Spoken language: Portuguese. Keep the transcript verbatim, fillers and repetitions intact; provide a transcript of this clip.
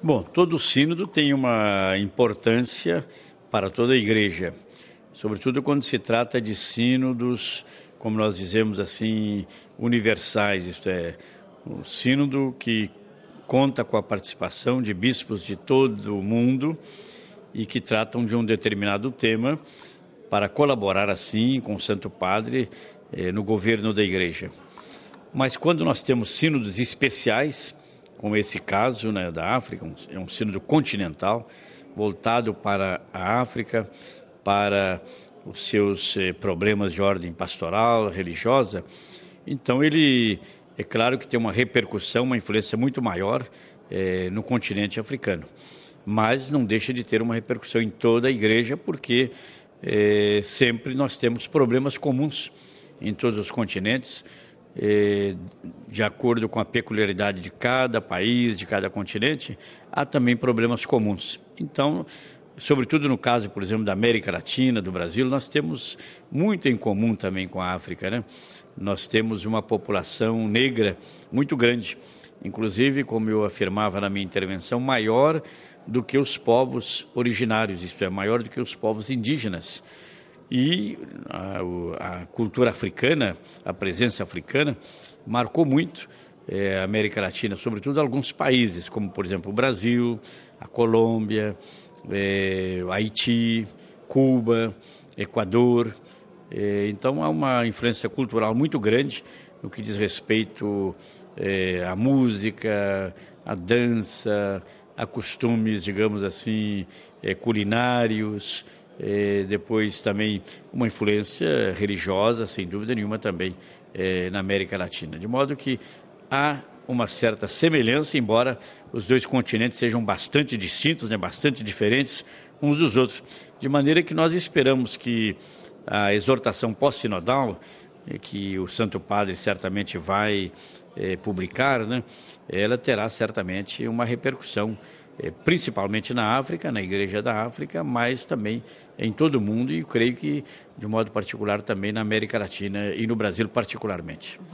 Bom, todo sínodo tem uma importância para toda a igreja, sobretudo quando se trata de sínodos, como nós dizemos assim, universais, isto é, o sínodo que conta com a participação de bispos de todo o mundo e que tratam de um determinado tema para colaborar assim com o Santo Padre eh, no governo da igreja. Mas quando nós temos sínodos especiais, como esse caso, né, da África, um, é um sínodo continental, voltado para a África, para os seus eh, problemas de ordem pastoral, religiosa, então ele, é claro que tem uma repercussão, uma influência muito maior eh, no continente africano, mas não deixa de ter uma repercussão em toda a igreja, porque eh, sempre nós temos problemas comuns em todos os continentes, de acordo com a peculiaridade de cada país, de cada continente, há também problemas comuns. Então, sobretudo no caso, por exemplo, da América Latina, do Brasil, nós temos muito em comum também com a África, né? Nós temos uma população negra muito grande, inclusive, como eu afirmava na minha intervenção, maior do que os povos originários, isto é, maior do que os povos indígenas. E a, a cultura africana, a presença africana, marcou muito é, a América Latina, sobretudo alguns países, como, por exemplo, o Brasil, a Colômbia, é, Haiti, Cuba, Equador. É, então, há uma influência cultural muito grande no que diz respeito é, à música, à dança, a costumes, digamos assim, é, culinários. É, depois também uma influência religiosa, sem dúvida nenhuma também é, na América Latina. De modo que há uma certa semelhança, embora os dois continentes sejam bastante distintos, né, bastante diferentes uns dos outros. De maneira que nós esperamos que a exortação pós-sinodal, que o Santo Padre certamente vai é, publicar, né, ela terá certamente uma repercussão, é, principalmente na África, na Igreja da África, mas também em todo o mundo e eu creio que, de modo particular, também na América Latina e no Brasil particularmente.